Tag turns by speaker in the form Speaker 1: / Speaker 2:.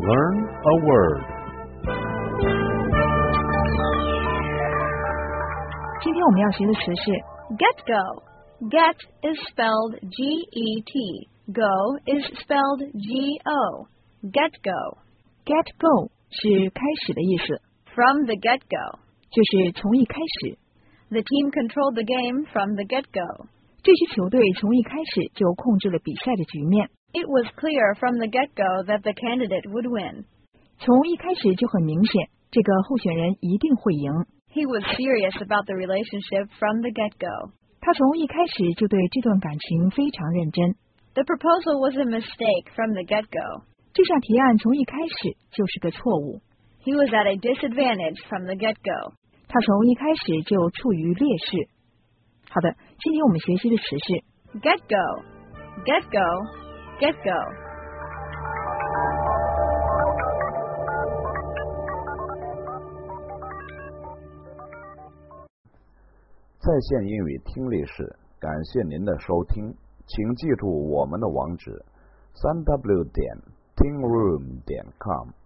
Speaker 1: Learn a word.
Speaker 2: 今天我们要学的词是
Speaker 3: get go. Get is spelled G-E-T. Go is spelled G-O. Get go.
Speaker 2: get go 是开始的意思，
Speaker 3: From the get-go.
Speaker 2: 就是从一开始。
Speaker 3: The team controlled the game from the get-go.
Speaker 2: 这支球队从一开始就控制了比赛的局面。
Speaker 3: It was clear from the get-go that the candidate would win.
Speaker 2: 从一开始就很明显，这个候选人一定会赢。
Speaker 3: He was serious about the relationship from the get-go.
Speaker 2: 他从一开始就对这段感情非常认真。
Speaker 3: The proposal was a mistake from the get-go.
Speaker 2: 这项提案从一开始就是个错误。
Speaker 3: He was at a disadvantage from the get-go.
Speaker 2: 他从一开始就处于劣势。好的，今天我们学习的词是
Speaker 3: get go, get go, get go.
Speaker 1: 在线英语听力室，感谢您的收听，请记住我们的网址：3w.tingroom.com。